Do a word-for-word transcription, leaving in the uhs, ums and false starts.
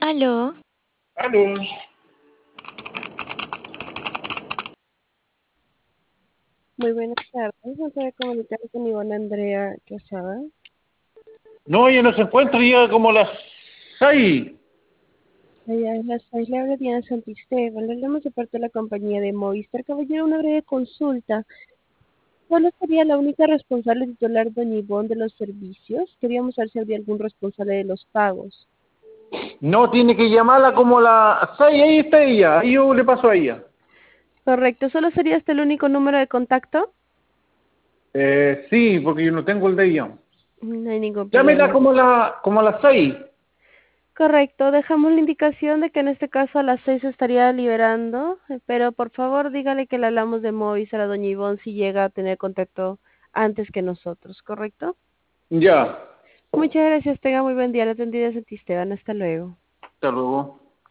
Aló. Aló. Muy buenas tardes. ¿Me puede comunicar con Ivonne Andrea Quesada? No, ella no se encuentra, llega como a las seis. Allá en las seis le habla Diana Santisteban. Le hablamos de parte de la compañía de Movistar. Caballero, una breve consulta. ¿Cuál sería la única responsable titular, doña Ivonne, de los servicios? Queríamos saber si habría algún responsable de los pagos. No, tiene que llamarla como a las seis, ahí está ella, ahí yo le paso a ella. Correcto. ¿Solo sería este el único número de contacto? Eh, sí, porque yo no tengo el de ella. No hay ningún Llámela problema. como, la, como a las seis. Correcto, dejamos la indicación de que en este caso a las seis se estaría liberando, eh, pero por favor dígale que le hablamos de Movistar a doña Ivonne si llega a tener contacto antes que nosotros, ¿correcto? Ya, Muchas gracias, tenga muy buen día, la atendida Santisteban, hasta luego. hasta luego.